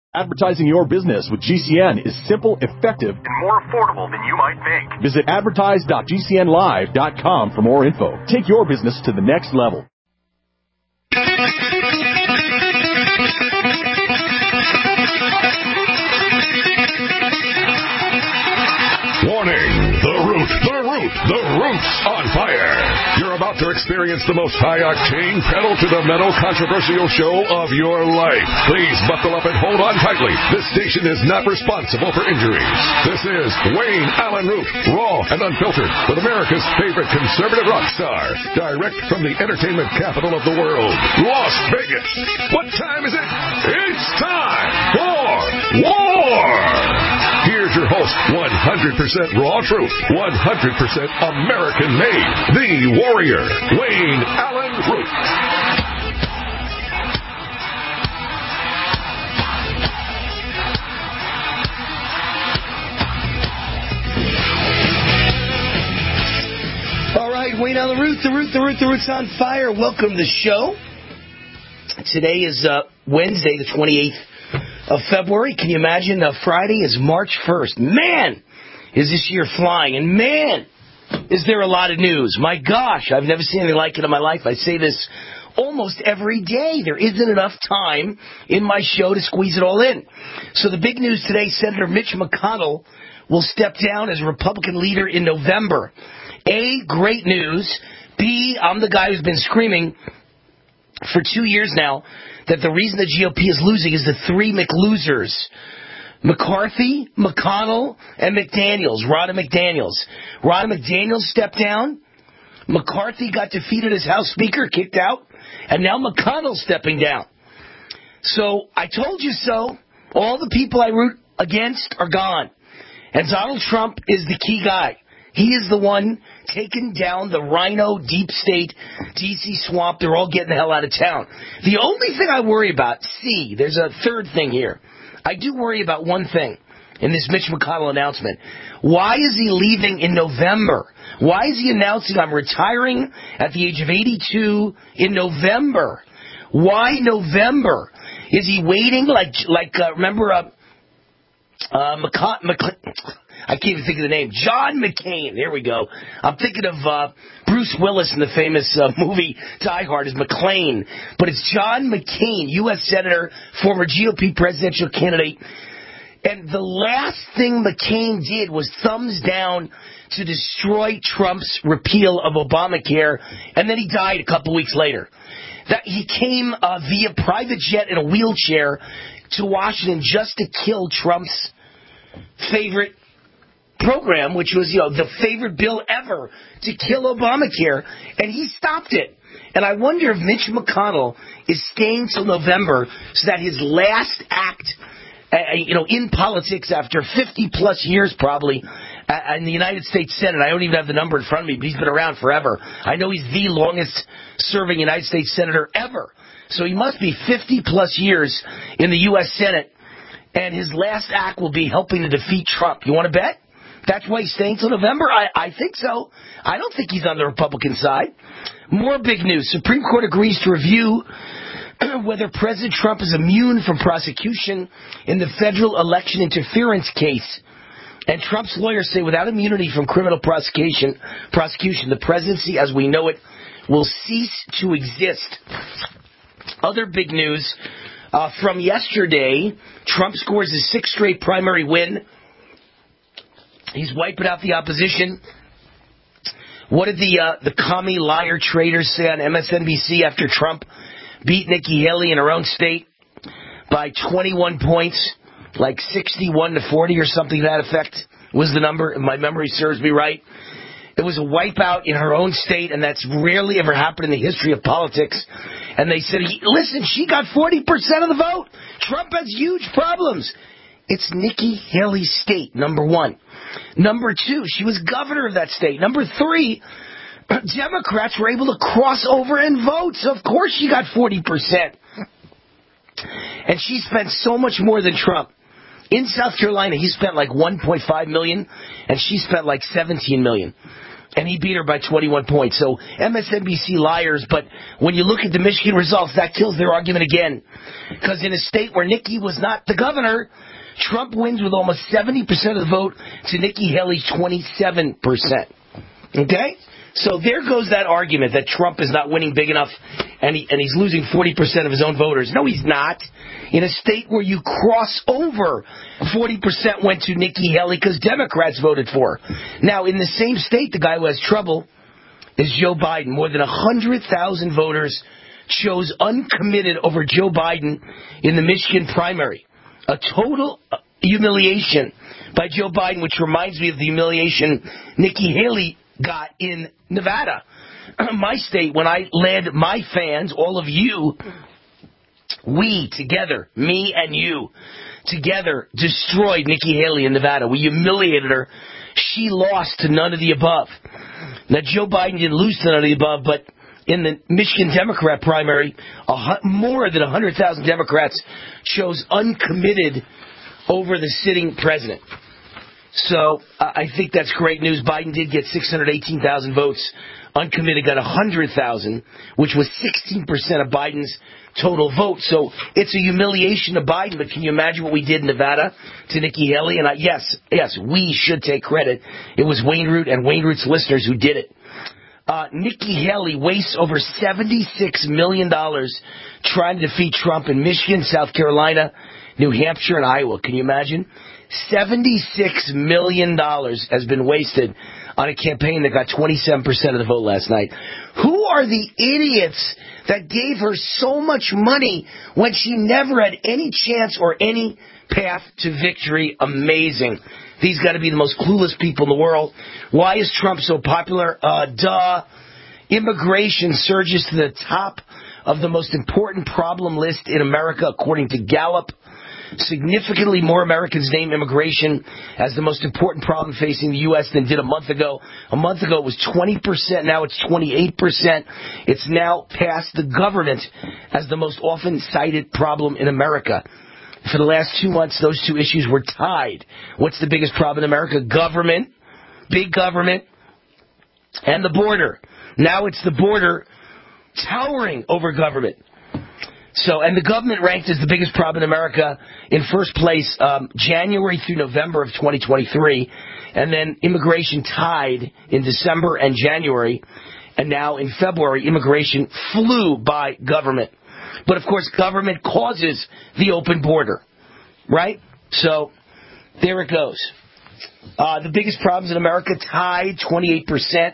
Advertising your business with GCN is simple, effective, and more affordable than you might think. Visit advertise.gcnlive.com for more info. Take your business to the next level. Warning! The Root's on fire! You're about to experience the most high-octane, pedal-to-the-metal controversial show of your life. Please buckle up and hold on tightly. This station is not responsible for injuries. This is Wayne Allen Root, raw and unfiltered, with America's favorite conservative rock star, direct from the entertainment capital of the world, Las Vegas. What time is it? It's time for war! Here's your host, 100% raw truth, 100% American-made, the warrior, Wayne Allen Root. All right, Wayne Allen Root, the Root's on fire. Welcome to the show. Today is Wednesday, the 28th of February. Can you imagine? Friday is March 1st. Man, is this year flying. And man, is there a lot of news. My gosh, I've never seen anything like it in my life. I say this almost every day. There isn't enough time in my show to squeeze it all in. So the big news today, Senator Mitch McConnell will step down as Republican leader in November. A, great news. B, I'm the guy who's been screaming for 2 years now that the reason the GOP is losing is the three McLosers. McCarthy, McConnell, and McDaniels. Ronna McDaniels. Ronna McDaniels stepped down. McCarthy got defeated as House Speaker, kicked out. And now McConnell's stepping down. So I told you so. All the people I root against are gone. And Donald Trump is the key guy. He is the one taking down the rhino, deep state, D.C. swamp. They're all getting the hell out of town. The only thing I worry about, there's a third thing here. I do worry about one thing in this Mitch McConnell announcement. Why is he leaving in November? Why is he announcing I'm retiring at the age of 82 in November? Why November? Is he waiting remember I can't even think of the name. John McCain. There we go. I'm thinking of Bruce Willis in the famous movie Die Hard as McClane. But it's John McCain, U.S. Senator, former GOP presidential candidate. And the last thing McCain did was thumbs down to destroy Trump's repeal of Obamacare. And then he died a couple weeks later. That he came via private jet in a wheelchair to Washington just to kill Trump's favorite program, which was, the favorite bill ever, to kill Obamacare, and he stopped it. And I wonder if Mitch McConnell is staying till November so that his last act, in politics after 50-plus years probably in the United States Senate, I don't even have the number in front of me, but he's been around forever. I know he's the longest-serving United States Senator ever. So he must be 50-plus years in the U.S. Senate, and his last act will be helping to defeat Trump. You want to bet? That's why he's staying till November? I think so. I don't think he's on the Republican side. More big news. Supreme Court agrees to review whether President Trump is immune from prosecution in the federal election interference case. And Trump's lawyers say without immunity from criminal prosecution, the presidency as we know it will cease to exist. Other big news from yesterday, Trump scores his sixth straight primary win. He's wiping out the opposition. What did the commie liar traitors say on MSNBC after Trump beat Nikki Haley in her own state by 21 points, like 61-40 or something to that effect was the number, if my memory serves me right. It was a wipeout in her own state, and that's rarely ever happened in the history of politics. And they said, listen, she got 40% of the vote. Trump has huge problems. It's Nikki Haley's state, number one. Number two, she was governor of that state. Number three, Democrats were able to cross over and vote. So, of course, she got 40%. And she spent so much more than Trump. In South Carolina, he spent like $1.5 million, and she spent like $17 million. And he beat her by 21 points. So MSNBC liars, but when you look at the Michigan results, that kills their argument again. Because in a state where Nikki was not the governor, Trump wins with almost 70% of the vote to Nikki Haley's 27%. Okay? So there goes that argument that Trump is not winning big enough and he's losing 40% of his own voters. No, he's not. In a state where you cross over, 40% went to Nikki Haley because Democrats voted for her. Now, in the same state, the guy who has trouble is Joe Biden. More than 100,000 voters chose uncommitted over Joe Biden in the Michigan primary. A total humiliation by Joe Biden, which reminds me of the humiliation Nikki Haley got in Nevada. My state, when I led my fans, all of you, we together, me and you, together destroyed Nikki Haley in Nevada. We humiliated her. She lost to none of the above. Now, Joe Biden didn't lose to none of the above, but in the Michigan Democrat primary, more than 100,000 Democrats chose uncommitted over the sitting president. So I think that's great news. Biden did get 618,000 votes. Uncommitted got 100,000, which was 16% of Biden's total vote. So it's a humiliation to Biden, but can you imagine what we did in Nevada to Nikki Haley? And yes, we should take credit. It was Wayne Root and Wayne Root's listeners who did it. Nikki Haley wastes over $76 million trying to defeat Trump in Michigan, South Carolina, New Hampshire, and Iowa. Can you imagine? $76 million has been wasted on a campaign that got 27% of the vote last night. Who are the idiots that gave her so much money when she never had any chance or any path to victory? Amazing. These got to be the most clueless people in the world. Why is Trump so popular? Immigration surges to the top of the most important problem list in America, according to Gallup. Significantly more Americans name immigration as the most important problem facing the U.S. than did a month ago. A month ago it was 20%, now it's 28%. It's now passed the government as the most often cited problem in America. For the last 2 months, those two issues were tied. What's the biggest problem in America? Government, big government, and the border. Now it's the border towering over government. So, and the government ranked as the biggest problem in America in first place January through November of 2023, and then immigration tied in December and January, and now in February, immigration flew by government. But, of course, government causes the open border, right? So, there it goes. The biggest problems in America tied 28%.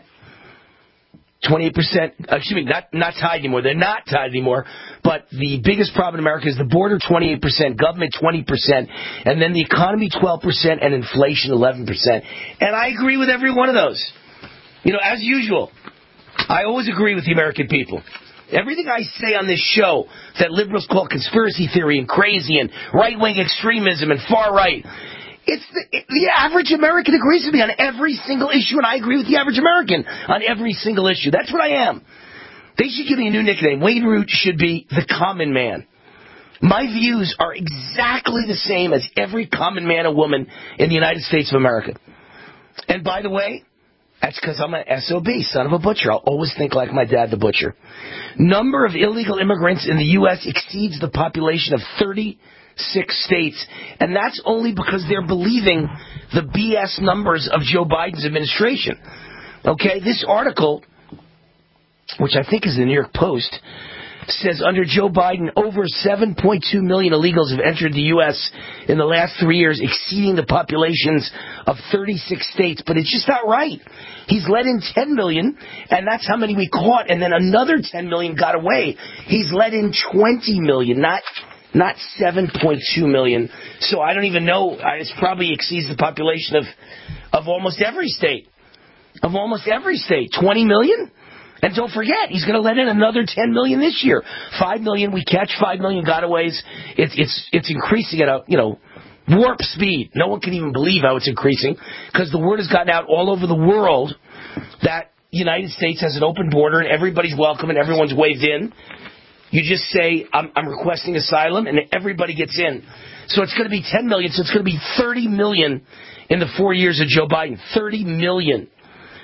28%, not tied anymore. They're not tied anymore. But the biggest problem in America is the border, 28%, government, 20%, and then the economy, 12%, and inflation, 11%. And I agree with every one of those. You know, as usual, I always agree with the American people. Everything I say on this show that liberals call conspiracy theory and crazy and right-wing extremism and far-right, the average American agrees with me on every single issue, and I agree with the average American on every single issue. That's what I am. They should give me a new nickname. Wayne Root should be the common man. My views are exactly the same as every common man or woman in the United States of America. And by the way, that's because I'm an SOB, son of a butcher. I'll always think like my dad, the butcher. Number of illegal immigrants in the U.S. exceeds the population of 36 states, and that's only because they're believing the BS numbers of Joe Biden's administration. Okay, this article, which I think is the New York Post, says under Joe Biden, over 7.2 million illegals have entered the U.S. in the last 3 years, exceeding the populations of 36 states. But it's just not right. He's let in 10 million, and that's how many we caught, and then another 10 million got away. He's let in 20 million, not 7.2 million. So I don't even know. It probably exceeds the population of almost every state. Of almost every state. 20 million? And don't forget, he's going to let in another 10 million this year. 5 million we catch, 5 million gotaways. It's increasing at a, warp speed. No one can even believe how it's increasing because the word has gotten out all over the world that the United States has an open border and everybody's welcome and everyone's waved in. You just say, I'm requesting asylum, and everybody gets in. So it's going to be 10 million, so it's going to be 30 million in the 4 years of Joe Biden. 30 million.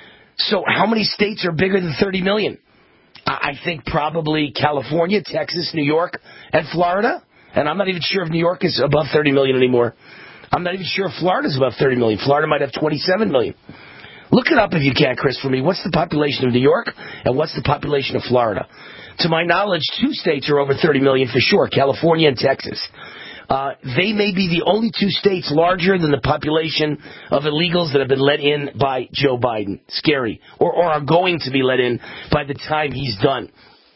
So how many states are bigger than 30 million? I think probably California, Texas, New York, and Florida. And I'm not even sure if New York is above 30 million anymore. I'm not even sure if Florida is above 30 million. Florida might have 27 million. Look it up if you can, Chris, for me. What's the population of New York and what's the population of Florida? To my knowledge, 2 states are over 30 million for sure, California and Texas. They may be the only 2 states larger than the population of illegals that have been let in by Joe Biden. Scary. Or are going to be let in by the time he's done.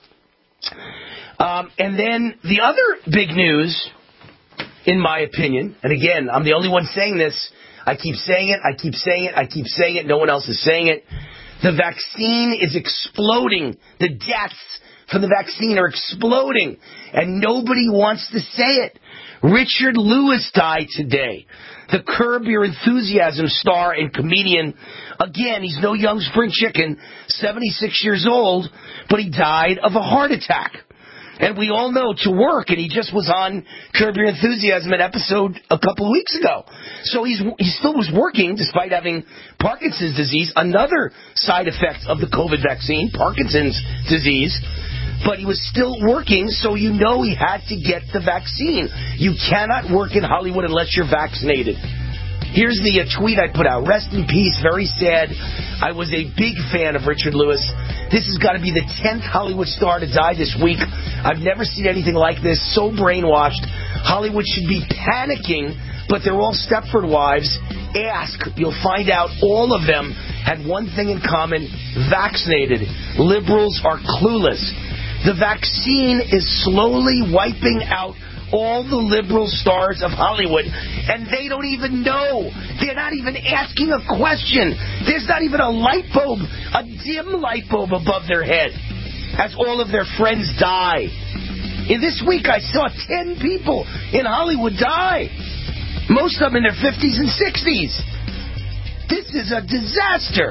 And then the other big news, in my opinion, and again, I'm the only one saying this. I keep saying it. No one else is saying it. The vaccine is exploding. The deaths from the vaccine are exploding. And nobody wants to say it. Richard Lewis died today. The Curb Your Enthusiasm star and comedian. Again, he's no young spring chicken, 76 years old, but he died of a heart attack. And we all know to work, and he just was on Curb Your Enthusiasm, an episode a couple of weeks ago. So he still was working despite having Parkinson's disease, another side effect of the COVID vaccine, Parkinson's disease. But he was still working, so you know he had to get the vaccine. You cannot work in Hollywood unless you're vaccinated. Here's the tweet I put out. Rest in peace, very sad. I was a big fan of Richard Lewis. This has got to be the 10th Hollywood star to die this week. I've never seen anything like this. So brainwashed. Hollywood should be panicking, but they're all Stepford wives. Ask. You'll find out all of them had one thing in common. Vaccinated. Liberals are clueless. The vaccine is slowly wiping out all the liberal stars of Hollywood, and they don't even know. They're not even asking a question. There's not even a light bulb, a dim light bulb above their head as all of their friends die. In this week, I saw 10 people in Hollywood die. Most of them in their 50s and 60s. This is a disaster.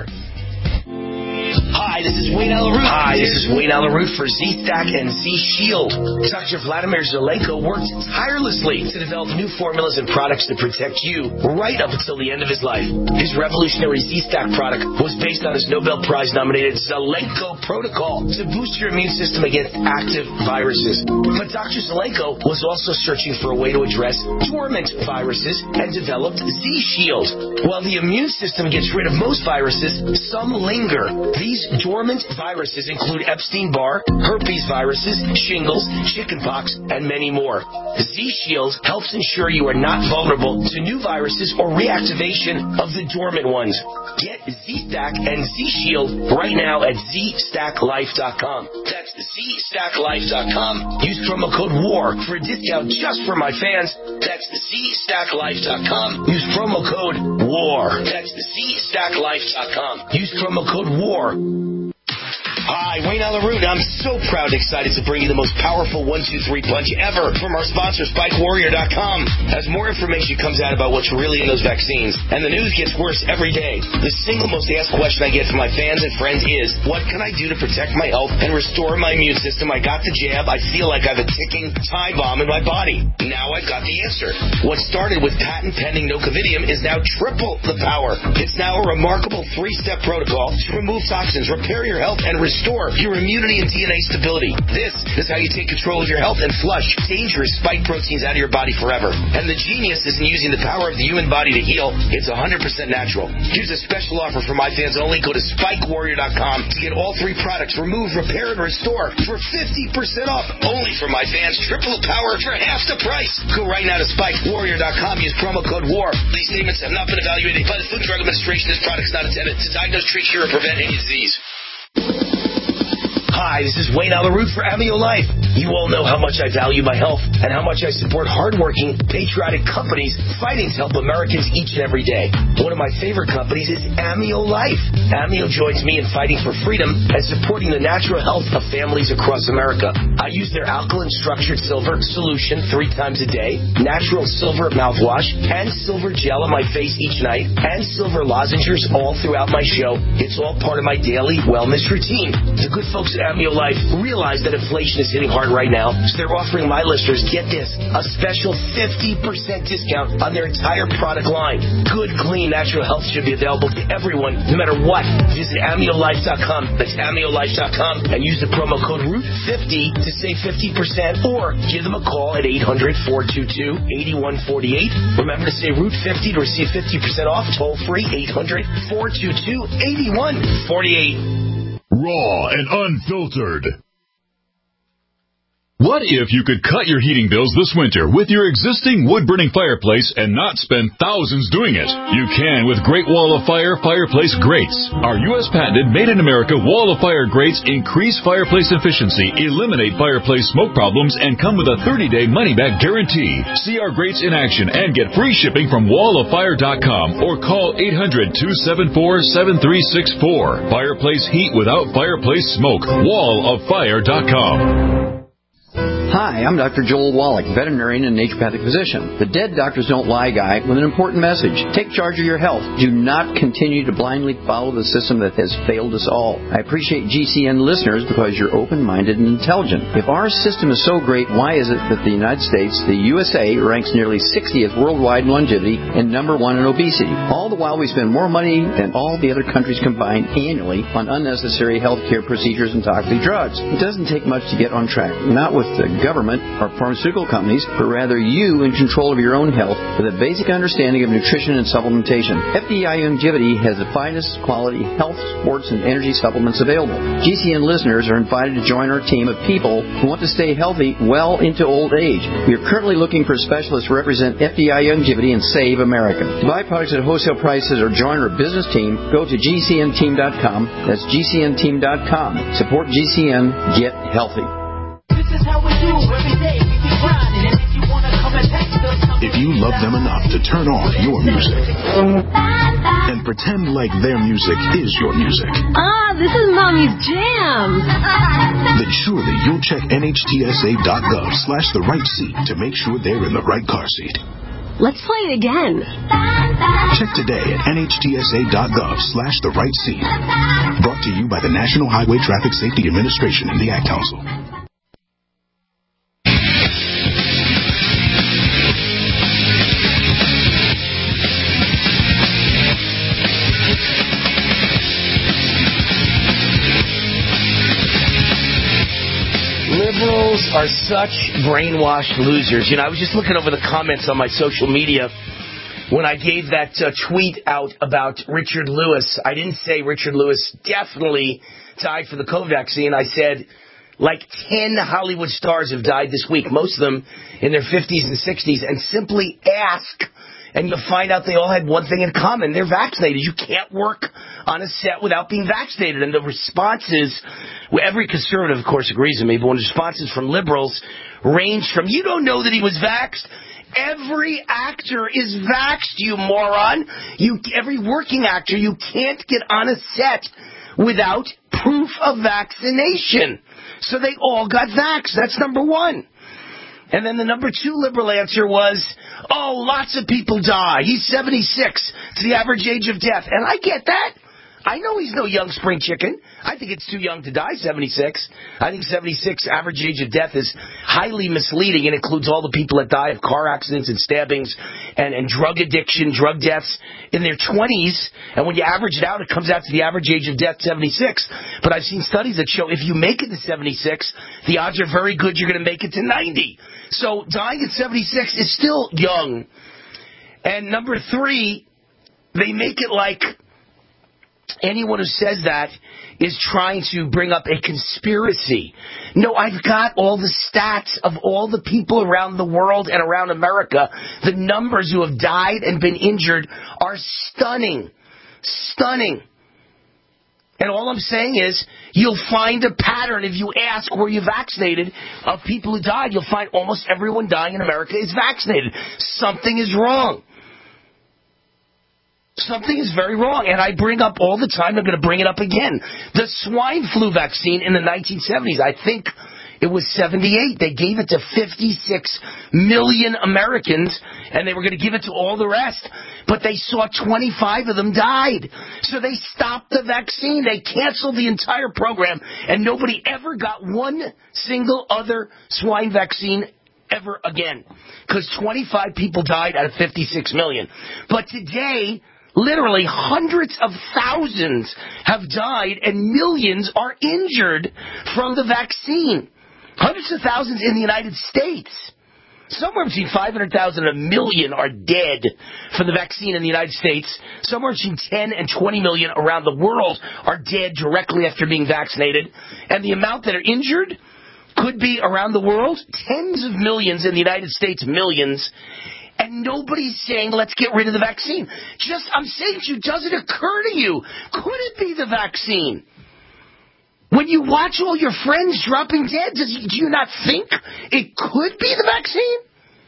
Hi, this is Wayne Allyn Root for Z-Stack and Z-Shield. Dr. Vladimir Zelenko worked tirelessly to develop new formulas and products to protect you right up until the end of his life. His revolutionary Z-Stack product was based on his Nobel Prize-nominated Zelenko protocol to boost your immune system against active viruses. But Dr. Zelenko was also searching for a way to address dormant viruses and developed Z-Shield. While the immune system gets rid of most viruses, some linger. These dormant viruses include Epstein-Barr, herpes viruses, shingles, chickenpox, and many more. Z-Shield helps ensure you are not vulnerable to new viruses or reactivation of the dormant ones. Get Z-Stack and Z-Shield right now at ZStackLife.com. That's ZStackLife.com. Use promo code WAR for a discount just for my fans. That's ZStackLife.com. Use promo code WAR. That's ZStackLife.com. Use promo code WAR. Hi, Wayne Allyn Root. I'm so proud and excited to bring you the most powerful 1-2-3 punch ever from our sponsor, SpikeWarrior.com. As more information comes out about what's really in those vaccines, and the news gets worse every day, the single most asked question I get from my fans and friends is, what can I do to protect my health and restore my immune system? I got the jab. I feel like I have a ticking time bomb in my body. Now I've got the answer. What started with patent-pending Nocovidium is now triple the power. It's now a remarkable 3-step protocol to remove toxins, repair your health, and restore your immunity and DNA stability. This is how you take control of your health and flush dangerous spike proteins out of your body forever. And the genius isn't using the power of the human body to heal. It's 100% natural. Here's a special offer for my fans only. Go to SpikeWarrior.com to get all 3 products, remove, repair, and restore for 50% off. Only for my fans. Triple the power for half the price. Go right now to SpikeWarrior.com. Use promo code WAR. These statements have not been evaluated by the Food and Drug Administration. This product is not intended to diagnose, treat, cure, or prevent any disease. Hi, this is Wayne Allyn Root for Amio Life. You all know how much I value my health and how much I support hardworking, patriotic companies fighting to help Americans each and every day. One of my favorite companies is Amio Life. Amio joins me in fighting for freedom and supporting the natural health of families across America. I use their alkaline structured silver solution 3 times a day, natural silver mouthwash, and silver gel on my face each night, and silver lozenges all throughout my show. It's all part of my daily wellness routine. The good folks at Amio Life realize that inflation is hitting hard right now, so they're offering my listeners, get this, a special 50% discount on their entire product line. Good, clean, natural health should be available to everyone, no matter what. Visit AmioLife.com. That's AmioLife.com and use the promo code ROOT50 to save 50%, or give them a call at 800-422-8148. Remember to say ROOT50 to receive 50% off. Toll free, 800-422-8148. Raw and unfiltered. What if you could cut your heating bills this winter with your existing wood-burning fireplace and not spend thousands doing it? You can with Great Wall of Fire fireplace grates. Our U.S. patented made-in-America Wall of Fire grates increase fireplace efficiency, eliminate fireplace smoke problems, and come with a 30-day money-back guarantee. See our grates in action and get free shipping from walloffire.com or call 800-274-7364. Fireplace heat without fireplace smoke. walloffire.com. Hi, I'm Dr. Joel Wallach, veterinarian and naturopathic physician. The Dead Doctors Don't Lie guy with an important message. Take charge of your health. Do not continue to blindly follow the system that has failed us all. I appreciate GCN listeners because you're open-minded and intelligent. If our system is so great, why is it that the United States, the USA, ranks nearly 60th worldwide in longevity and number 1 in obesity? All the while we spend more money than all the other countries combined annually on unnecessary health care procedures and toxic drugs. It doesn't take much to get on track. Not with the government or pharmaceutical companies, but rather you in control of your own health with a basic understanding of nutrition and supplementation. FDI Longevity has the finest quality health, sports, and energy supplements available. GCN listeners are invited to join our team of people who want to stay healthy well into old age. We are currently looking for specialists to represent FDI Longevity and Save America. To buy products at wholesale prices or join our business team, go to GCNteam.com. That's GCNteam.com. Support GCN. Get healthy. This is how we do every day. We be grinding, and if you wanna come and text us, if you love them enough to turn off your music and pretend like their music is your music. This is Mommy's jam. Then surely you'll check NHTSA.gov/the-right-seat to make sure they're in the right car seat. Let's play it again. Check today at NHTSA.gov/the-right-seat. Brought to you by the National Highway Traffic Safety Administration and the Ad Council. Liberals are such brainwashed losers. You know, I was just looking over the comments on my social media when I gave that tweet out about Richard Lewis. I didn't say Richard Lewis definitely died for the COVID vaccine. I said like 10 Hollywood stars have died this week, most of them in their 50s and 60s, and simply ask, and you'll find out they all had one thing in common. They're vaccinated. You can't work on a set without being vaccinated. And the responses, well, every conservative, of course, agrees with me, but when the responses from liberals range from, you don't know that he was vaxxed. Every actor is vaxxed, you moron. Every working actor, you can't get on a set without proof of vaccination. So they all got vaxxed. That's number one. And then the number two liberal answer was, oh, lots of people die. He's 76. It's the average age of death. And I get that. I know he's no young spring chicken. I think it's too young to die, 76. I think 76 average age of death is highly misleading and includes all the people that die of car accidents and stabbings and drug addiction, drug deaths in their 20s. And when you average it out, it comes out to the average age of death, 76. But I've seen studies that show if you make it to 76, the odds are very good you're going to make it to 90. So dying at 76 is still young. And number three, they make it like anyone who says that is trying to bring up a conspiracy. No, I've got all the stats of all the people around the world and around America. The numbers who have died and been injured are stunning. Stunning. And all I'm saying is, you'll find a pattern if you ask, were you vaccinated, of people who died. You'll find almost everyone dying in America is vaccinated. Something is wrong. Something is very wrong, and I bring up all the time, I'm going to bring it up again. The swine flu vaccine in the 1970s, I think It was 78. They gave it to 56 million Americans, and they were going to give it to all the rest. But they saw 25 of them died. So they stopped the vaccine. They canceled the entire program, and nobody ever got one single other swine vaccine ever again. Because 25 people died out of 56 million. But today, literally hundreds of thousands have died, and millions are injured from the vaccine. Hundreds of thousands in the United States. Somewhere between 500,000 and a million are dead from the vaccine in the United States. Somewhere between 10 and 20 million around the world are dead directly after being vaccinated. And the amount that are injured could be around the world tens of millions in the United States, millions. And nobody's saying, let's get rid of the vaccine. I'm saying to you, does it occur to you, could it be the vaccine? When you watch all your friends dropping dead, do you not think it could be the vaccine?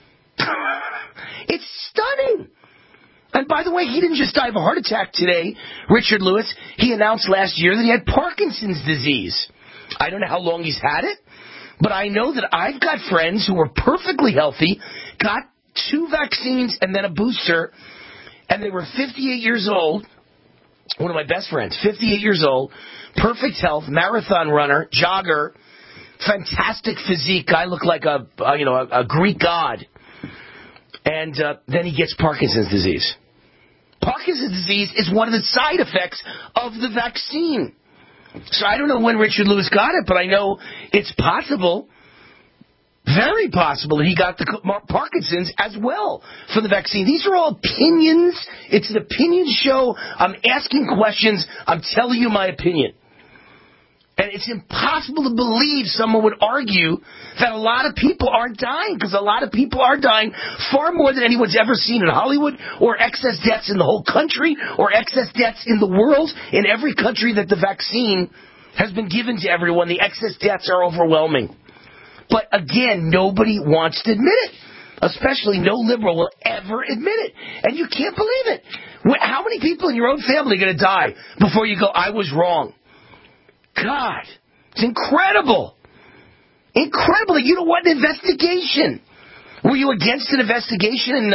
It's stunning. And by the way, he didn't just die of a heart attack today, Richard Lewis. He announced last year that he had Parkinson's disease. I don't know how long he's had it, but I know that I've got friends who were perfectly healthy, got 2 vaccines and then a booster, and they were 58 years old. One of my best friends, 58 years old, perfect health, marathon runner, jogger, fantastic physique. Guy looked like a Greek god. And then he gets Parkinson's disease. Parkinson's disease is one of the side effects of the vaccine. So I don't know when Richard Lewis got it, but I know it's possible, very possible, that he got the Parkinson's as well for the vaccine. These are all opinions. It's an opinion show. I'm asking questions. I'm telling you my opinion. And it's impossible to believe someone would argue that a lot of people aren't dying, because a lot of people are dying far more than anyone's ever seen in Hollywood, or excess deaths in the whole country, or excess deaths in the world. In every country that the vaccine has been given to everyone, the excess deaths are overwhelming. But again, nobody wants to admit it. Especially no liberal will ever admit it. And you can't believe it. How many people in your own family are going to die before you go, I was wrong? God, it's incredible. Incredible. You don't want an investigation. Were you against an investigation in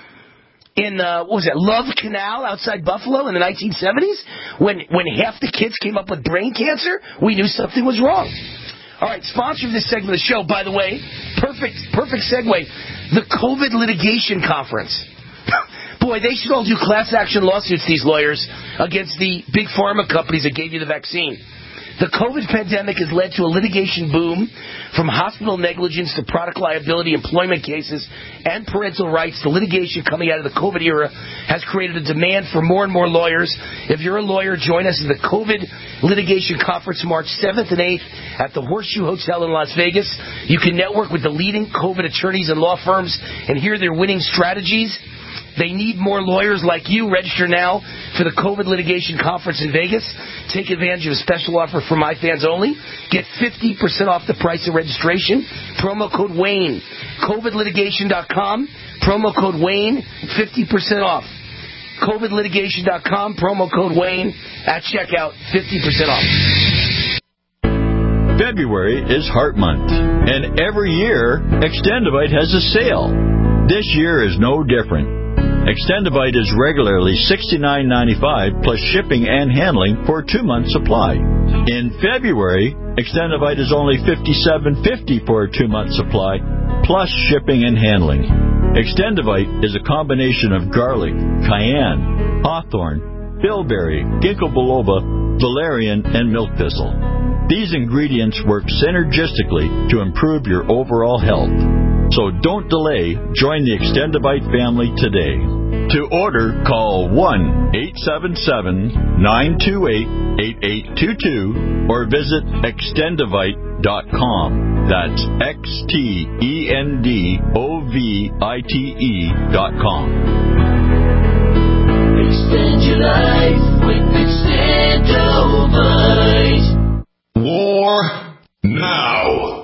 what was it, Love Canal outside Buffalo in the 1970s? When half the kids came up with brain cancer, we knew something was wrong. All right, sponsor of this segment of the show, by the way, perfect segue, the COVID litigation conference. Boy, they should all do class action lawsuits, these lawyers, against the big pharma companies that gave you the vaccine. The COVID pandemic has led to a litigation boom, from hospital negligence to product liability, employment cases, and parental rights. The litigation coming out of the COVID era has created a demand for more and more lawyers. If you're a lawyer, join us at the COVID Litigation Conference March 7th and 8th at the Horseshoe Hotel in Las Vegas. You can network with the leading COVID attorneys and law firms and hear their winning strategies. They need more lawyers like you. Register now for the COVID Litigation Conference in Vegas. Take advantage of a special offer for my fans only. Get 50% off the price of registration. Promo code Wayne. COVIDlitigation.com. Promo code Wayne. 50% off. COVIDlitigation.com. Promo code Wayne. At checkout. 50% off. February is Heart Month, and every year, Extendivite has a sale. This year is no different. Extendivite is regularly $69.95 plus shipping and handling for a 2-month supply. In February, Extendivite is only $57.50 for a 2-month supply plus shipping and handling. Extendivite is a combination of garlic, cayenne, hawthorn, bilberry, ginkgo biloba, valerian, and milk thistle. These ingredients work synergistically to improve your overall health. So don't delay. Join the Extendivite family today. To order, call 1-877-928-8822 or visit extendivite.com. That's XTENDOVITE.com. Extend your life with Extendivite. War now.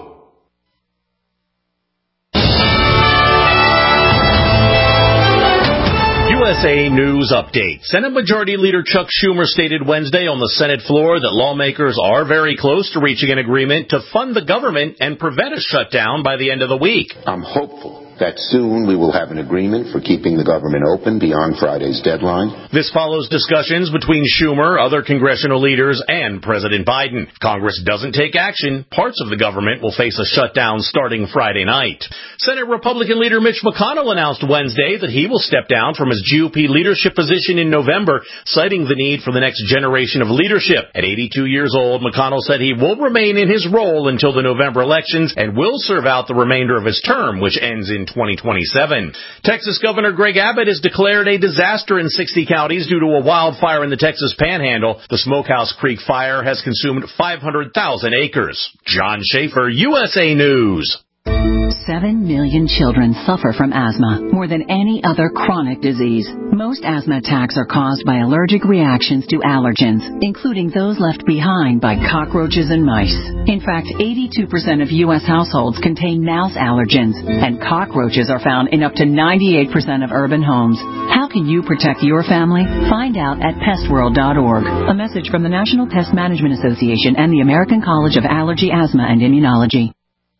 U.S. USA News Update. Senate Majority Leader Chuck Schumer stated Wednesday on the Senate floor that lawmakers are very close to reaching an agreement to fund the government and prevent a shutdown by the end of the week. I'm hopeful that soon we will have an agreement for keeping the government open beyond Friday's deadline. This follows discussions between Schumer, other congressional leaders, and President Biden. If Congress doesn't take action, parts of the government will face a shutdown starting Friday night. Senate Republican leader Mitch McConnell announced Wednesday that he will step down from his GOP leadership position in November, citing the need for the next generation of leadership. At 82 years old, McConnell said he will remain in his role until the November elections and will serve out the remainder of his term, which ends in 2027. Texas Governor Greg Abbott has declared a disaster in 60 counties due to a wildfire in the Texas Panhandle. The Smokehouse Creek fire has consumed 500,000 acres. John Schaefer, USA News. 7 million children suffer from asthma, more than any other chronic disease. Most asthma attacks are caused by allergic reactions to allergens, including those left behind by cockroaches and mice. In fact, 82% of U.S. households contain mouse allergens, and cockroaches are found in up to 98% of urban homes. How can you protect your family? Find out at pestworld.org. A message from the National Pest Management Association and the American College of Allergy, Asthma, and Immunology.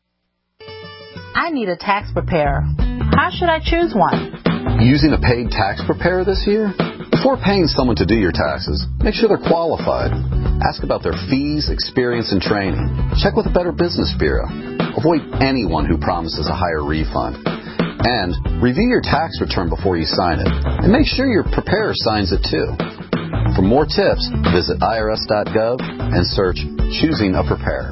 I need a tax preparer. How should I choose one? Using a paid tax preparer this year? Before paying someone to do your taxes, make sure they're qualified. Ask about their fees, experience, and training. Check with the Better Business Bureau. Avoid anyone who promises a higher refund. And review your tax return before you sign it. And make sure your preparer signs it too. For more tips, visit irs.gov and search Choosing a Preparer.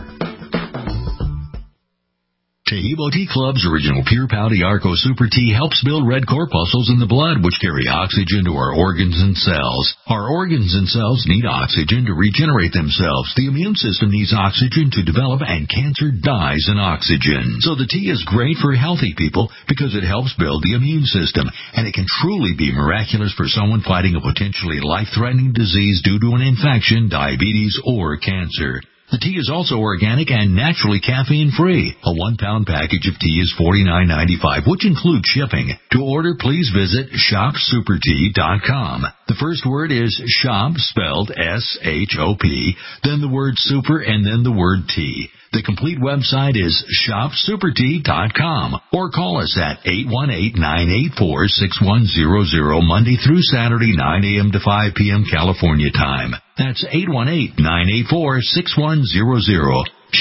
Taheebo Tea Club's original Pure Pouty Arco Super Tea helps build red corpuscles in the blood, which carry oxygen to our organs and cells. Our organs and cells need oxygen to regenerate themselves. The immune system needs oxygen to develop, and cancer dies in oxygen. So the tea is great for healthy people because it helps build the immune system, and it can truly be miraculous for someone fighting a potentially life-threatening disease due to an infection, diabetes, or cancer. The tea is also organic and naturally caffeine-free. A 1-pound package of tea is $49.95, which includes shipping. To order, please visit shopsupertea.com. The first word is shop, spelled S-H-O-P, then the word super, and then the word tea. The complete website is shopsupertea.com, or call us at 818-984-6100 Monday through Saturday, 9 a.m. to 5 p.m. California time. That's 818-984-6100.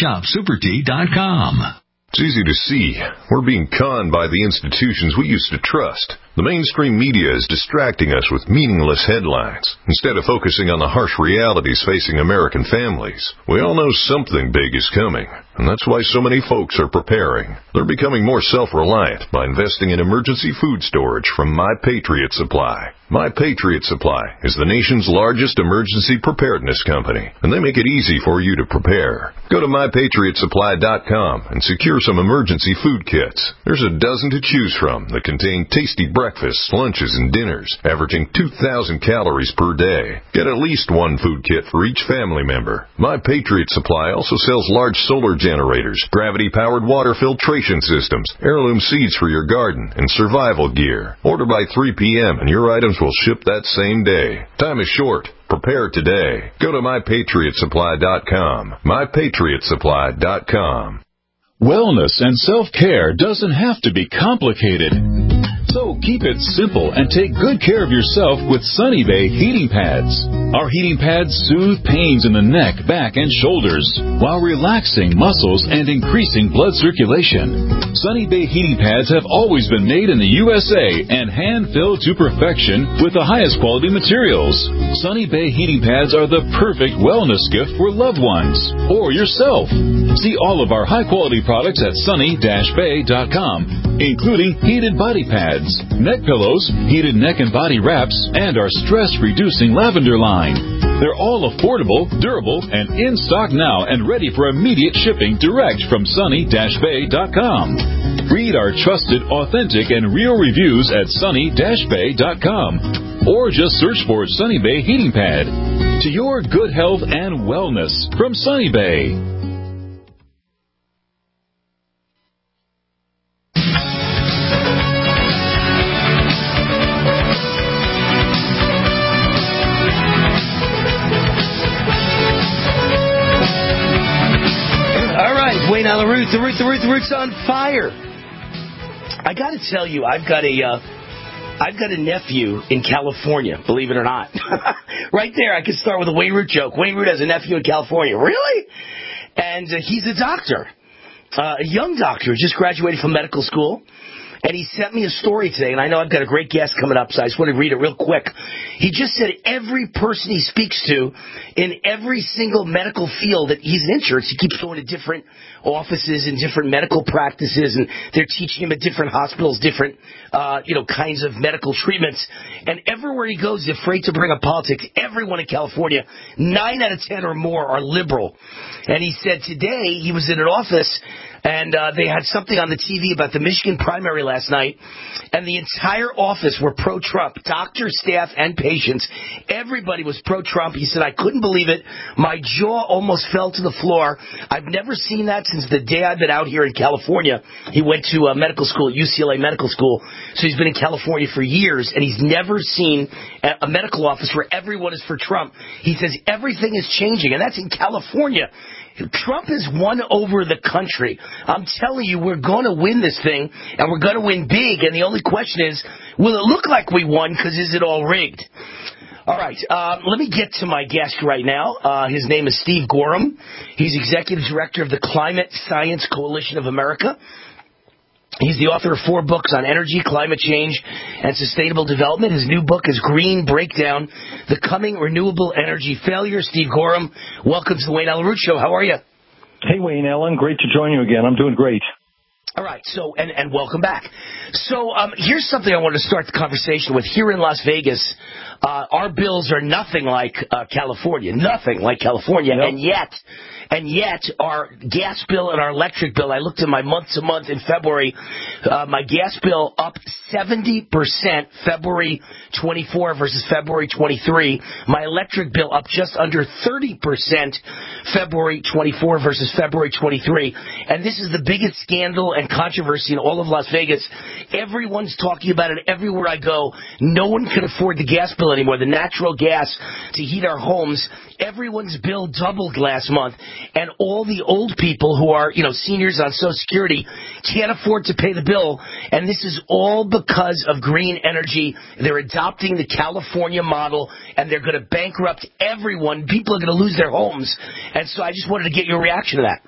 Shopsupertea.com. It's easy to see. We're being conned by the institutions we used to trust. The mainstream media is distracting us with meaningless headlines instead of focusing on the harsh realities facing American families. We all know something big is coming, and that's why so many folks are preparing. They're becoming more self-reliant by investing in emergency food storage from My Patriot Supply. My Patriot Supply is the nation's largest emergency preparedness company, and they make it easy for you to prepare. Go to MyPatriotSupply.com and secure some emergency food kits. There's a dozen to choose from that contain tasty breakfasts, lunches, and dinners, averaging 2,000 calories per day. Get at least one food kit for each family member. My Patriot Supply also sells large solar generators, gravity-powered water filtration systems, heirloom seeds for your garden, and survival gear. Order by 3 p.m. and your items will ship that same day. Time is short. Prepare today. Go to MyPatriotSupply.com. MyPatriotSupply.com. Wellness and self-care doesn't have to be complicated. So keep it simple and take good care of yourself with Sunny Bay heating pads. Our heating pads soothe pains in the neck, back, and shoulders while relaxing muscles and increasing blood circulation. Sunny Bay heating pads have always been made in the USA and hand-filled to perfection with the highest quality materials. Sunny Bay heating pads are the perfect wellness gift for loved ones or yourself. See all of our high-quality products at sunny-bay.com, including heated body pads, neck pillows, heated neck and body wraps, and our stress-reducing lavender line. They're all affordable, durable, and in stock now and ready for immediate shipping direct from sunny-bay.com. Read our trusted, authentic, and real reviews at sunny-bay.com, or just search for Sunny Bay Heating Pad. To your good health and wellness from Sunny Bay. The Root's on fire. I got to tell you, I've got a nephew in California, believe it or not. Right there, I could start with a Wayne Root joke. Wayne Root has a nephew in California. Really? And he's a doctor, a young doctor, just graduated from medical school. And he sent me a story today, and I know I've got a great guest coming up, so I just want to read it real quick. He just said every person he speaks to in every single medical field that he's in insurance, he keeps going to different offices and different medical practices, and they're teaching him at different hospitals, different kinds of medical treatments. And everywhere he goes, he's afraid to bring up politics. Everyone in California, 9 out of 10 or more are liberal. And he said today he was in an office, and they had something on the TV about the Michigan primary last night, and the entire office were pro-Trump, doctor, staff, and patients. Everybody was pro-Trump. He said, I couldn't believe it. My jaw almost fell to the floor. I've never seen that since the day I've been out here in California. He went to medical school at UCLA Medical School, so he's been in California for years, and he's never seen a medical office where everyone is for Trump. He says everything is changing, and that's in California. Trump has won over the country. I'm telling you, we're going to win this thing, and we're going to win big. And the only question is, will it look like we won, because is it all rigged? All right, let me get to my guest right now. His name is Steve Gorham. He's Executive Director of the Climate Science Coalition of America. He's the author of 4 books on energy, climate change, and sustainable development. His new book is Green Breakdown, The Coming Renewable Energy Failure. Steve Gorham, welcome to the Wayne Allyn Root Show. How are you? Hey, Wayne Allyn. Great to join you again. I'm doing great. All right, so, and welcome back. So here's something I want to start the conversation with. Here in Las Vegas, our bills are nothing like California, yep. And yet our gas bill and our electric bill, I looked at my month-to-month in February, my gas bill up 70% February 24 versus February 23. My electric bill up just under 30% February 24 versus February 23. And this is the biggest scandal and controversy in all of Las Vegas. Everyone's talking about it everywhere I go. No one can afford the gas bill anymore, the natural gas to heat our homes. Everyone's bill doubled last month. And all the old people who are, seniors on Social Security can't afford to pay the bill. And this is all because of green energy. They're adopting the California model, and they're going to bankrupt everyone. People are going to lose their homes. And so I just wanted to get your reaction to that.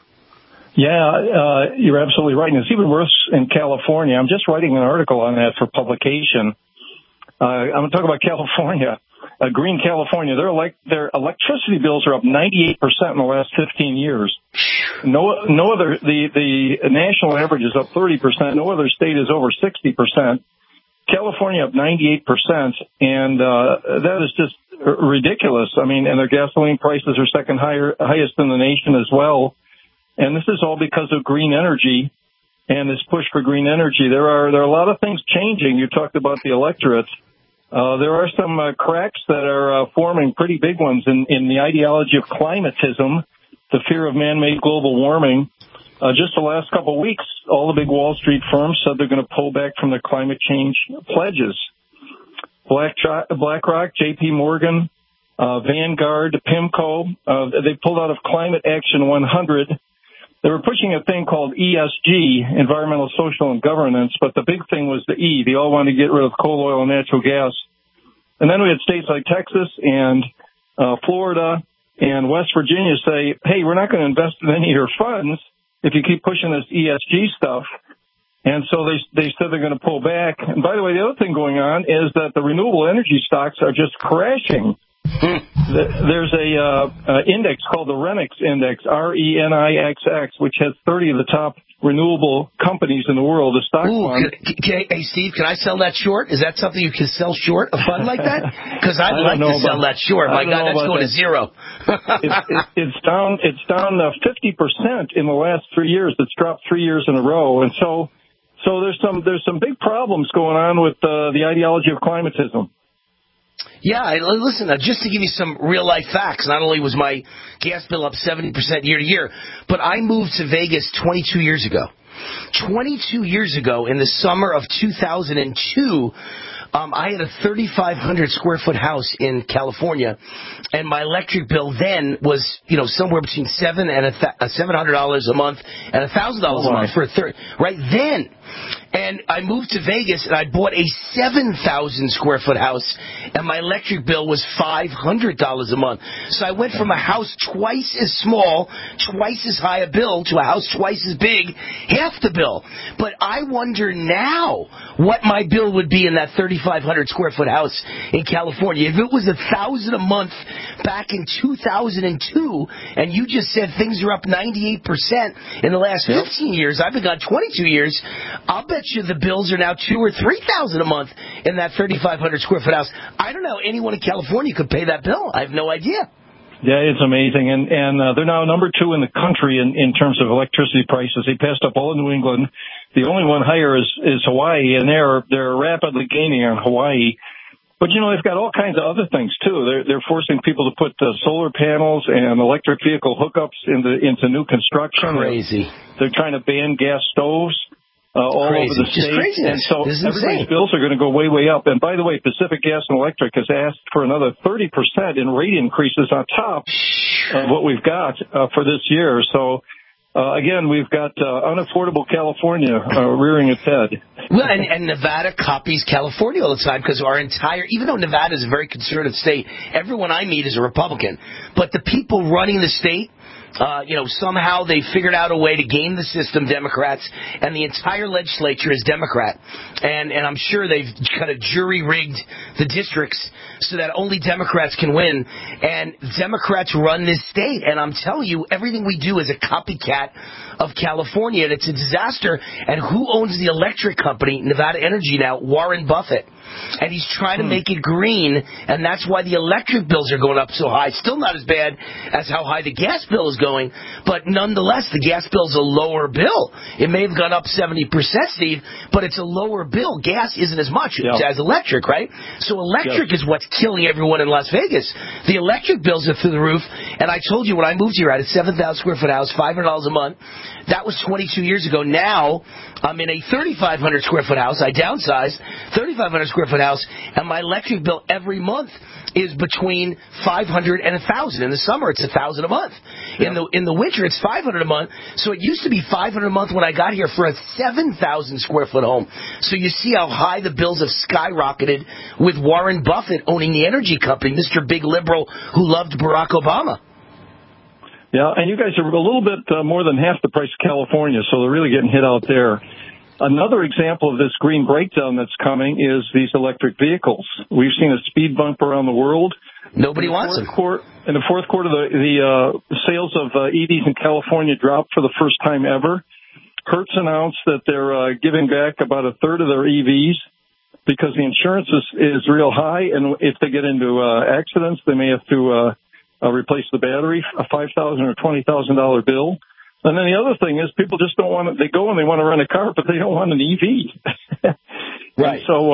Yeah, you're absolutely right. And it's even worse in California. I'm just writing an article on that for publication. I'm going to talk about California. Green California, their electricity bills are up 98% in the last 15 years. No other, the national average is up 30%. No other state is over 60%. California up 98%, and that is just ridiculous. I mean, and their gasoline prices are second highest in the nation as well. And this is all because of green energy and this push for green energy. There are a lot of things changing. You talked about the electorate. There are some cracks that are forming, pretty big ones, in the ideology of climatism, the fear of man-made global warming. Just the last couple of weeks, all the big Wall Street firms said they're going to pull back from their climate change pledges. BlackRock, JP Morgan, Vanguard, PIMCO, they pulled out of Climate Action 100. They were pushing a thing called ESG, Environmental, Social, and Governance, but the big thing was the E. They all wanted to get rid of coal, oil, and natural gas. And then we had states like Texas and Florida and West Virginia say, hey, we're not going to invest in any of your funds if you keep pushing this ESG stuff. And so they said they're going to pull back. And by the way, the other thing going on is that the renewable energy stocks are just crashing. There's a index called the RENIX Index, RENIXX, which has 30 of the top renewable companies in the world. The stock fund. Hey, Steve, can I sell that short? Is that something you can sell short, a fund like that? Because I'd like to sell that short. My God, that's going to zero. It's down 50% in the last 3 years. It's dropped 3 years in a row, and so there's some big problems going on with the ideology of climatism. Yeah, listen, just to give you some real-life facts, not only was my gas bill up 70% year to year, but I moved to Vegas 22 years ago. 22 years ago, in the summer of 2002, I had a 3,500 square foot house in California, and my electric bill then was, somewhere between $700 a month and $1,000 a month for a third. Right then. And I moved to Vegas, and I bought a 7,000 square foot house, and my electric bill was $500 a month. So I went from a house twice as small, twice as high a bill, to a house twice as big, half the bill. But I wonder now what my bill would be in that 3,500 square foot house in California. If it was $1,000 a month back in 2002, and you just said things are up 98% in the last 15 years, I've been gone 22 years, I'll bet you the bills are now $2,000 or $3,000 a month in that 3,500 square foot house. I don't know anyone in California could pay that bill. I have no idea. Yeah, it's amazing, and they're now number 2 in the country in terms of electricity prices. They passed up all of New England. The only one higher is Hawaii, and they're rapidly gaining on Hawaii. But they've got all kinds of other things too. They're forcing people to put solar panels and electric vehicle hookups into new construction. Crazy. They're trying to ban gas stoves all over the state. And so everybody's bills are going to go way, way up. And by the way, Pacific Gas and Electric has asked for another 30% in rate increases on top of what we've got for this year. So, again, we've got unaffordable California rearing its head. Well, and Nevada copies California all the time because even though Nevada is a very conservative state, everyone I meet is a Republican. But the people running the state, somehow they figured out a way to game the system, Democrats, and the entire legislature is Democrat. And I'm sure they've kind of jury-rigged the districts so that only Democrats can win. And Democrats run this state. And I'm telling you, everything we do is a copycat of California, and it's a disaster. And who owns the electric company, Nevada Energy now? Warren Buffett. And he's trying to make it green, and that's why the electric bills are going up so high. Still not as bad as how high the gas bill is going, but nonetheless, the gas bill's a lower bill. It may have gone up 70%, Steve, but it's a lower bill. Gas isn't as much as electric, right? So electric is what's killing everyone in Las Vegas. The electric bills are through the roof, and I told you when I moved here, I had a 7,000 square foot house, $500 a month. That was 22 years ago. Now, I'm in a 3,500 square foot house. I downsized, 3,500 square foot house, and my electric bill every month is between $500 and $1,000. In the summer, it's $1,000 a month. In the winter, it's $500 a month. So it used to be $500 a month when I got here for a 7,000 square foot home. So you see how high the bills have skyrocketed with Warren Buffett owning the energy company, Mr. Big Liberal who loved Barack Obama. Yeah, and you guys are a little bit more than half the price of California, so they're really getting hit out there. Another example of this green breakdown that's coming is these electric vehicles. We've seen a speed bump around the world. Nobody wants them. In the fourth quarter, the sales of EVs in California dropped for the first time ever. Hertz announced that they're giving back about a third of their EVs because the insurance is real high, and if they get into accidents, they may have to replace the battery, a $5,000 or $20,000 bill. And then the other thing is people just don't want to, they go and they want to rent a car, but they don't want an EV. Right. And so,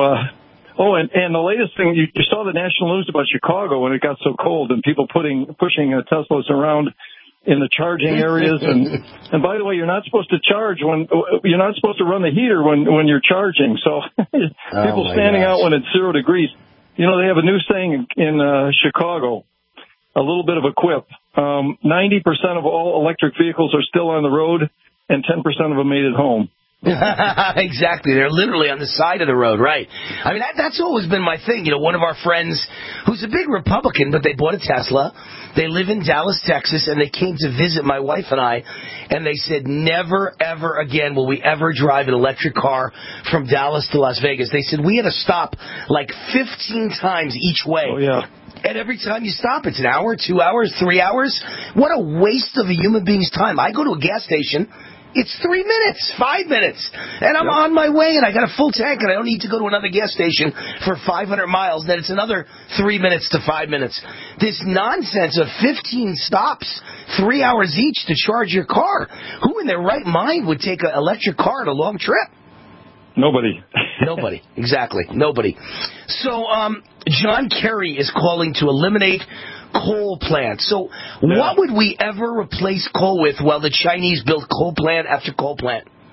and the latest thing, you saw the national news about Chicago when it got so cold and people pushing Teslas around in the charging areas. And by the way, you're not supposed to charge you're not supposed to run the heater when you're charging. So people standing out when it's 0 degrees. They have a new saying in Chicago. A little bit of a quip. 90% of all electric vehicles are still on the road, and 10% of them made it home. Exactly. They're literally on the side of the road, right? I mean, that's always been my thing. One of our friends who's a big Republican, but they bought a Tesla. They live in Dallas, Texas, and they came to visit my wife and I, and they said, never, ever again will we ever drive an electric car from Dallas to Las Vegas. They said, we had to stop like 15 times each way. Oh, yeah. And every time you stop, it's an hour, 2 hours, 3 hours. What a waste of a human being's time. I go to a gas station, it's 3 minutes, 5 minutes, and I'm on my way, and I got a full tank, and I don't need to go to another gas station for 500 miles. Then it's another 3 minutes to 5 minutes. This nonsense of 15 stops, 3 hours each to charge your car. Who in their right mind would take an electric car on a long trip? Nobody. Nobody. Exactly. Nobody. So, John Kerry is calling to eliminate coal plants. So, what would we ever replace coal with while the Chinese build coal plant after coal plant?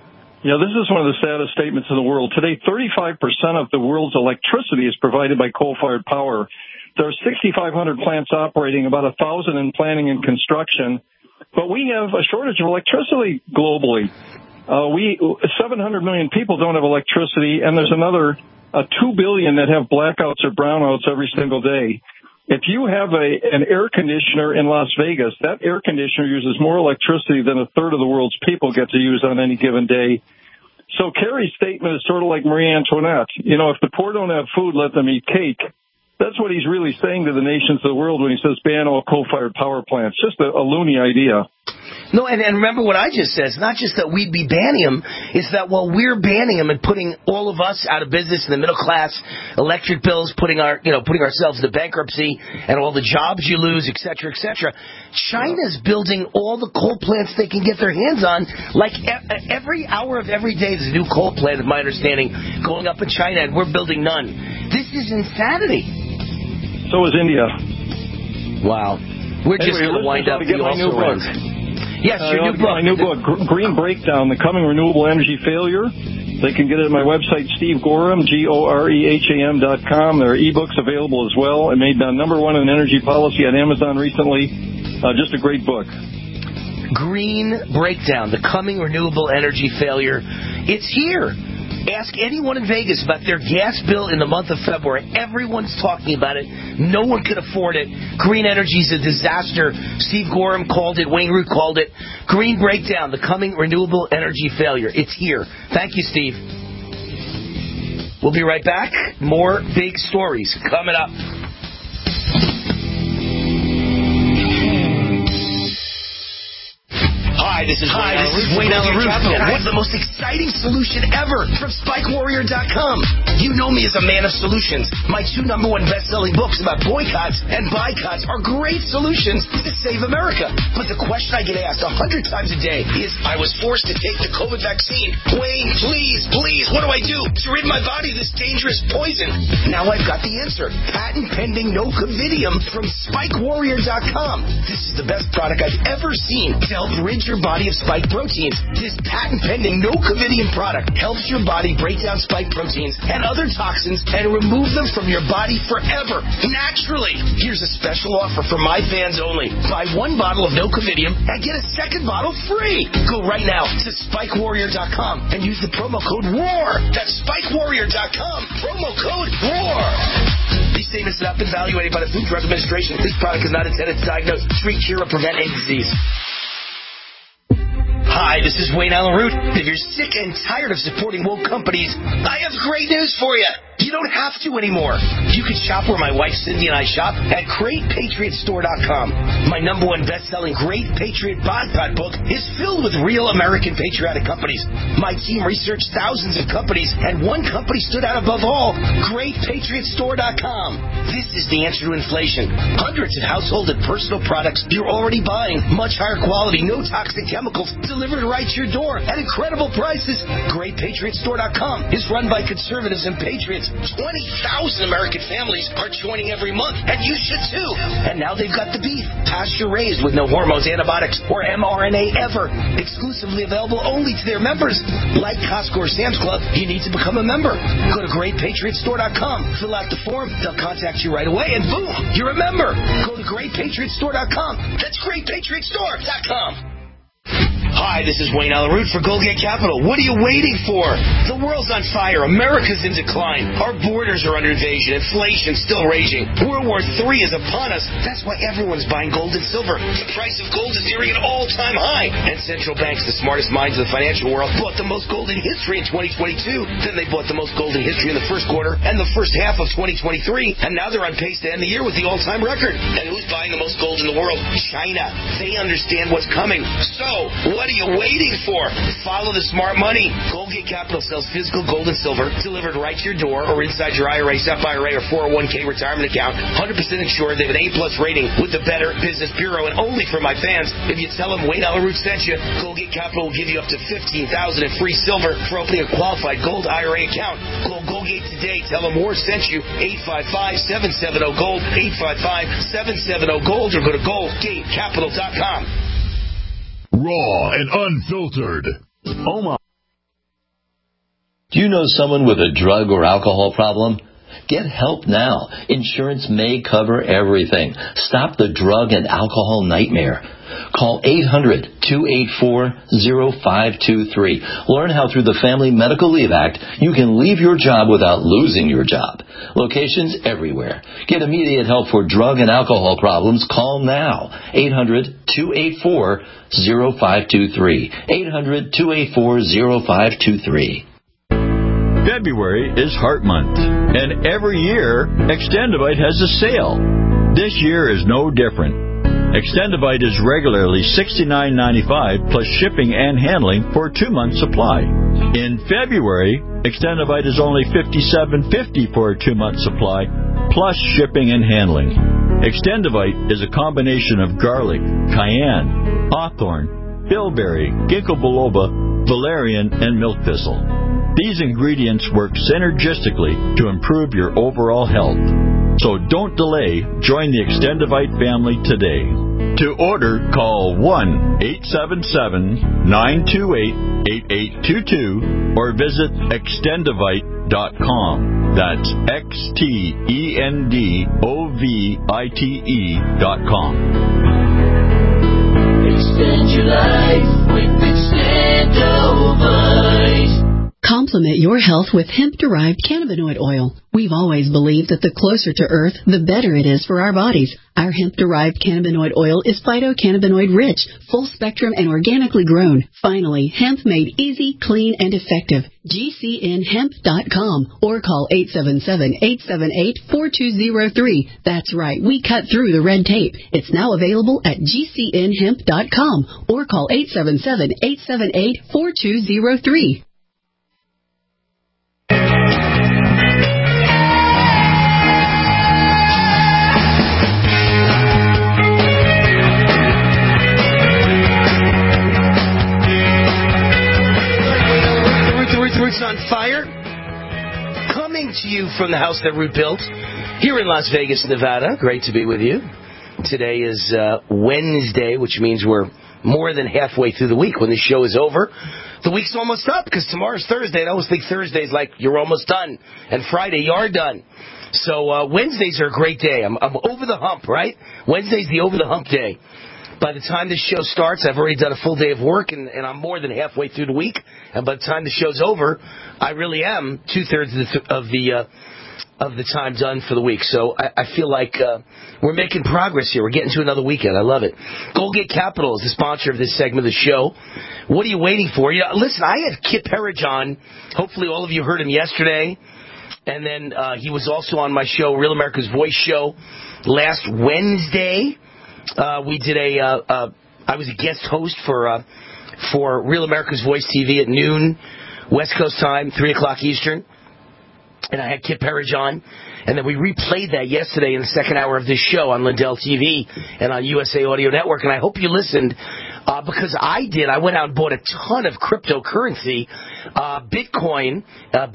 Yeah, this is one of the saddest statements in the world. Today, 35% of the world's electricity is provided by coal-fired power. There are 6,500 plants operating, about 1,000 in planning and construction. But we have a shortage of electricity globally. 700 million people don't have electricity, and there's another 2 billion that have blackouts or brownouts every single day. If you have an air conditioner in Las Vegas, that air conditioner uses more electricity than a third of the world's people get to use on any given day. So Kerry's statement is sort of like Marie Antoinette. You know, if the poor don't have food, let them eat cake. That's what he's really saying to the nations of the world when he says ban all coal-fired power plants. Just a loony idea. No, and remember what I just said. It's not just that we'd be banning them. It's that while we're banning them and putting all of us out of business in the middle class, electric bills, putting ourselves into bankruptcy, and all the jobs you lose, et cetera, China's building all the coal plants they can get their hands on. Like every hour of every day, there's a new coal plant, is my understanding, going up in China, and we're building none. This is insanity. So is India. Wow. We're just going to wind up. Get my new book. Yes, your new book. My new book, Green Breakdown, The Coming Renewable Energy Failure. They can get it at my website, Steve Gorham, GOREHAM.com. There are ebooks available as well. I made #1 in energy policy on Amazon recently. Just a great book. Green Breakdown, The Coming Renewable Energy Failure. It's here. Ask anyone in Vegas about their gas bill in the month of February. Everyone's talking about it. No one can afford it. Green energy is a disaster. Steve Gorham called it. Wayne Root called it. Green Breakdown, The Coming Renewable Energy Failure. It's here. Thank you, Steve. We'll be right back. More big stories coming up. Hi, this is Wayne Allen Root, and I have the most exciting solution ever from SpikeWarrior.com. You know me as a man of solutions. My 2 #1 best-selling books about boycotts and boycotts are great solutions to save America. But the question I get asked 100 times a day is, I was forced to take the COVID vaccine. Wayne, please, what do I do to rid my body of this dangerous poison? Now I've got the answer. Patent-pending Nocovidium from SpikeWarrior.com. This is the best product I've ever seen to help rid your body of spike proteins. This patent-pending Nocovidium product helps your body break down spike proteins and other toxins and remove them from your body forever, naturally. Here's a special offer for my fans only. Buy 1 bottle of Nocovidium and get a 2nd bottle free. Go right now to SpikeWarrior.com and use the promo code WAR. That's SpikeWarrior.com. Promo code WAR. These statements have not been evaluated by the Food and Drug Administration. This product is not intended to diagnose, treat, cure, or prevent any disease. Hi, this is Wayne Allen Root. If you're sick and tired of supporting woke companies, I have great news for you. You don't have to anymore. You can shop where my wife Cindy and I shop at GreatPatriotStore.com. My #1 best-selling Great Patriot Boycott book is filled with real American patriotic companies. My team researched thousands of companies, and one company stood out above all, GreatPatriotStore.com. This is the answer to inflation. Hundreds of household and personal products you're already buying. Much higher quality, no toxic chemicals, delivered right to your door at incredible prices. GreatPatriotStore.com is run by conservatives and patriots. 20,000 American families are joining every month, and you should too. And now they've got the beef, pasture-raised with no hormones, antibiotics, or mRNA ever. Exclusively available only to their members. Like Costco or Sam's Club, you need to become a member. Go to GreatPatriotStore.com, fill out the form, they'll contact you right away, and boom, you're a member. Go to GreatPatriotStore.com. That's GreatPatriotStore.com. Hi, this is Wayne Allen Root for Goldgate Capital. What are you waiting for? The world's on fire. America's in decline. Our borders are under invasion. Inflation's still raging. World War III is upon us. That's why everyone's buying gold and silver. The price of gold is nearing an all-time high. And central banks, the smartest minds of the financial world, bought the most gold in history in 2022. Then they bought the most gold in history in the first quarter and the first half of 2023. And now they're on pace to end the year with the all-time record. And who's buying the most gold in the world? China. They understand what's coming. So, what are you waiting for? Follow the smart money. Goldgate Capital sells physical gold and silver delivered right to your door or inside your IRA, SEP IRA, or 401k retirement account. 100% insured. They have an A+ rating with the Better Business Bureau. And only for my fans, if you tell them Wayne Allen Root sent you, Goldgate Capital will give you up to $15,000 in free silver for opening a qualified gold IRA account. Call Goldgate today. Tell them Moore sent you. 855-770-GOLD. 855-770-GOLD, or go to GoldgateCapital.com. Raw and unfiltered. Omaha. Do you know someone with a drug or alcohol problem? Get help now. Insurance may cover everything. Stop the drug and alcohol nightmare. Call 800-284-0523. Learn how through the Family Medical Leave Act you can leave your job without losing your job. Locations everywhere. Get immediate help for drug and alcohol problems. Call now. 800-284-0523. 800-284-0523. February is Heart Month, and every year, Extendivite has a sale. This year is no different. Extendivite is regularly $69.95 plus shipping and handling for a 2-month supply. In February, Extendivite is only $57.50 for a 2-month supply plus shipping and handling. Extendivite is a combination of garlic, cayenne, hawthorn, bilberry, ginkgo biloba, valerian, and milk thistle. These ingredients work synergistically to improve your overall health. So don't delay. Join the Extendivite family today. To order, call 1-877-928-8822 or visit extendivite.com. That's XTENDOVITE.com. Extend your life with Extendivite. Complement your health with hemp-derived cannabinoid oil. We've always believed that the closer to Earth, the better it is for our bodies. Our hemp-derived cannabinoid oil is phytocannabinoid-rich, full-spectrum, and organically grown. Finally, hemp made easy, clean, and effective. GCNhemp.com or call 877-878-4203. That's right, we cut through the red tape. It's now available at GCNhemp.com or call 877-878-4203. On Fire, coming to you from the house that Root built here in Las Vegas, Nevada. Great to be with you. Today is Wednesday, which means we're more than halfway through the week. When this show is over, the week's almost up because tomorrow's Thursday, and I always think Thursday's like you're almost done, and Friday you're done. So Wednesdays are a great day. I'm over the hump, right? Wednesday's the over the hump day. By the time this show starts, I've already done a full day of work, and I'm more than halfway through the week. And by the time the show's over, I really am 2/3 of the time done for the week. So I feel like we're making progress here. We're getting to another weekend. I love it. Goldgate Capital is the sponsor of this segment of the show. What are you waiting for? Listen, I had Kip Herridge on. Hopefully all of you heard him yesterday. And then he was also on my show, Real America's Voice show, last Wednesday. We did I was a guest host for Real America's Voice TV at noon West Coast time, 3 o'clock Eastern. And I had Kip Herridge on. And then we replayed that yesterday in the second hour of this show on Lindell TV and on USA Audio Network. And I hope you listened because I did. I went out and bought a ton of cryptocurrency, Bitcoin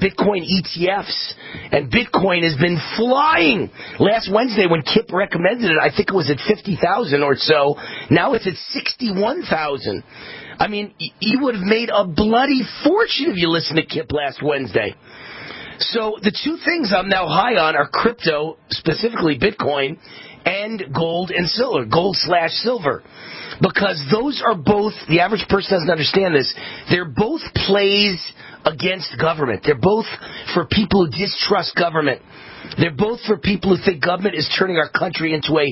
ETFs. And Bitcoin has been flying. Last Wednesday when Kip recommended it, I think it was at 50,000 or so. Now it's at 61,000. I mean, you would have made a bloody fortune if you listened to Kip last Wednesday. So the two things I'm now high on are crypto, specifically Bitcoin, and gold and silver, gold/silver. Because those are both, the average person doesn't understand this, they're both plays against government. They're both for people who distrust government. They're both for people who think government is turning our country into a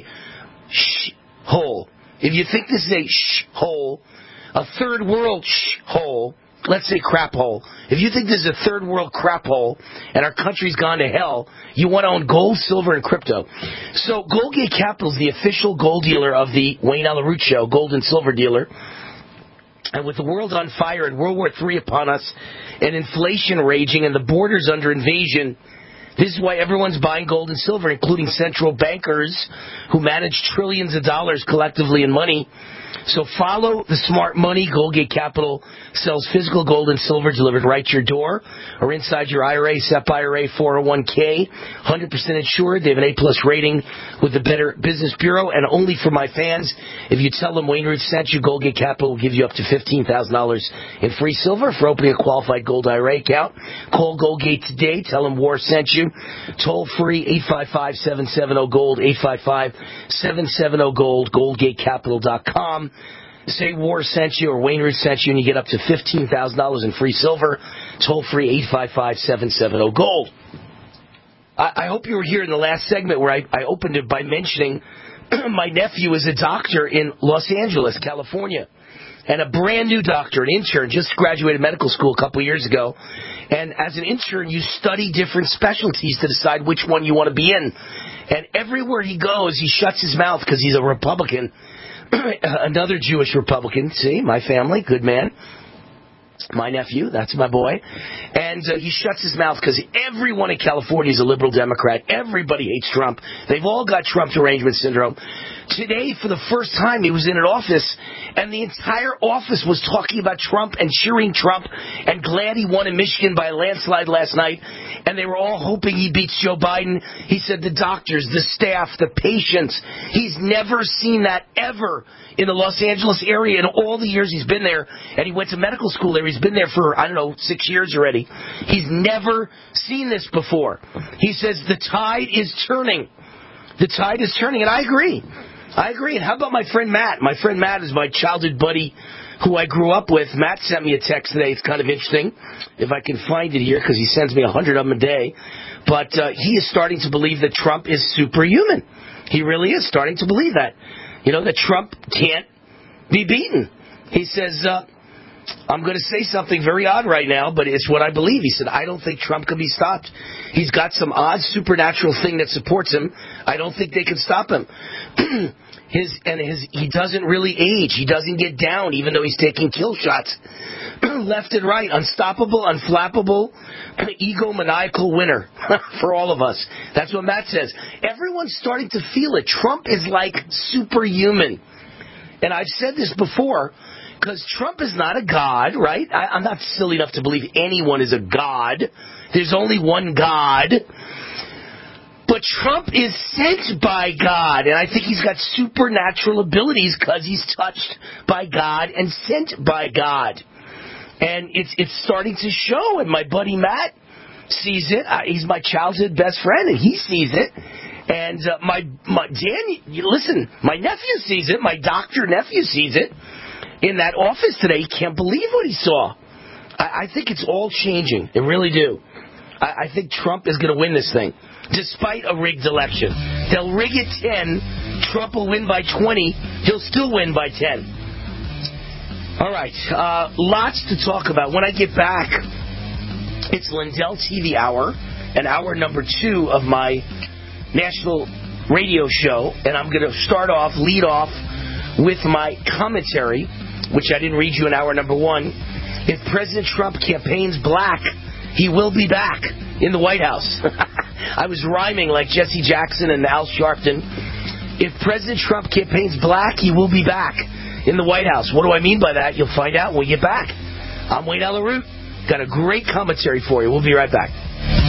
hole. If you think this is a hole, a third world hole, let's say crap hole. If you think this is a third world crap hole and our country's gone to hell, you want to own gold, silver, and crypto. So Goldgate Capital is the official gold dealer of the Wayne Allyn Root Show, gold and silver dealer. And with the world on fire and World War III upon us and inflation raging and the borders under invasion, This is why everyone's buying gold and silver, including central bankers who manage trillions of dollars collectively in money. So follow the smart money. Goldgate Capital sells physical gold and silver delivered right to your door or inside your IRA, SEP IRA, 401k. 100% insured. They have an A-plus rating with the Better Business Bureau. And only for my fans, if you tell them Wayne Root sent you, Goldgate Capital will give you up to $15,000 in free silver for opening a qualified gold IRA account. Call Goldgate today. Tell them War sent you. Toll free 855-770-GOLD, 855-770-GOLD, goldgatecapital.com. Say War sent you or Wayne Root sent you, and you get up to $15,000 in free silver. Toll free 855-770-GOLD. I hope you were here in the last segment where I opened it by mentioning my nephew is a doctor in Los Angeles, California, and a brand new doctor, an intern, just graduated medical school a couple of years ago. And as an intern, you study different specialties to decide which one you want to be in. And everywhere he goes, he shuts his mouth because he's a Republican. Another Jewish Republican, see, my family, good man. My nephew, that's my boy. And he shuts his mouth because everyone in California is a liberal Democrat. Everybody hates Trump. They've all got Trump derangement syndrome. Today, for the first time, he was in an office, and the entire office was talking about Trump and cheering Trump and glad he won in Michigan by a landslide last night. And they were all hoping he beats Joe Biden. He said the doctors, the staff, the patients. He's never seen that ever in the Los Angeles area in all the years he's been there. And he went to medical school there. He's been there for, 6 years already. He's never seen this before. He says the tide is turning. The tide is turning, and I agree. And how about my friend Matt? My friend Matt is my childhood buddy who I grew up with. Matt sent me a text today. It's kind of interesting, if I can find it here, because he sends me 100 of them a day. But he is starting to believe that Trump is superhuman. He really is starting to believe that. That Trump can't be beaten. He says, I'm going to say something very odd right now, but it's what I believe. He said, I don't think Trump can be stopped. He's got some odd supernatural thing that supports him. I don't think they can stop him. He doesn't really age. He doesn't get down, even though he's taking kill shots left and right. Unstoppable, unflappable, egomaniacal winner for all of us. That's what Matt says. Everyone's starting to feel it. Trump is like superhuman. And I've said this before, because Trump is not a god, right? I'm not silly enough to believe anyone is a god. There's only one God. But Trump is sent by God, and I think he's got supernatural abilities because he's touched by God and sent by God. And it's starting to show, and my buddy Matt sees it. He's my childhood best friend, and he sees it. And my nephew sees it. My doctor nephew sees it in that office today. He can't believe what he saw. I think it's all changing. I really do. I think Trump is going to win this thing, despite a rigged election. They'll rig it 10. Trump will win by 20. He'll still win by 10. All right. Lots to talk about. When I get back, it's Lindell TV Hour, and hour number 2 of my national radio show. And I'm going to lead off with my commentary, which I didn't read you in hour number 1. If President Trump campaigns black, he will be back in the White House. I was rhyming like Jesse Jackson and Al Sharpton. If President Trump campaigns black, he will be back in the White House. What do I mean by that? You'll find out when we get back. I'm Wayne Allyn Root. Got a great commentary for you. We'll be right back.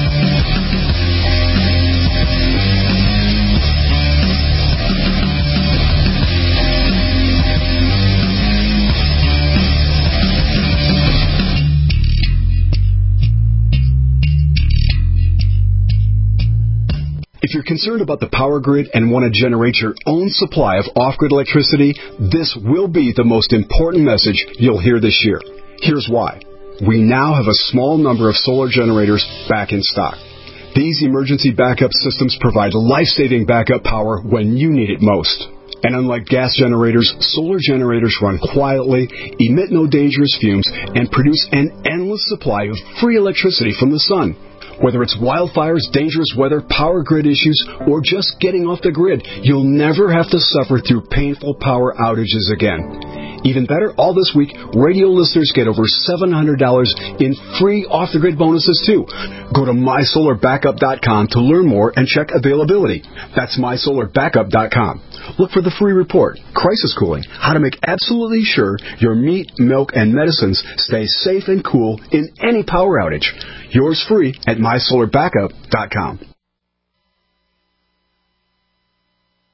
If you're concerned about the power grid and want to generate your own supply of off-grid electricity, this will be the most important message you'll hear this year. Here's why. We now have a small number of solar generators back in stock. These emergency backup systems provide life-saving backup power when you need it most. And unlike gas generators, solar generators run quietly, emit no dangerous fumes, and produce an endless supply of free electricity from the sun. Whether it's wildfires, dangerous weather, power grid issues, or just getting off the grid, you'll never have to suffer through painful power outages again. Even better, all this week, radio listeners get over $700 in free off-the-grid bonuses, too. Go to MySolarBackup.com to learn more and check availability. That's MySolarBackup.com. Look for the free report, Crisis Cooling, how to make absolutely sure your meat, milk, and medicines stay safe and cool in any power outage. Yours free at MySolarBackup.com.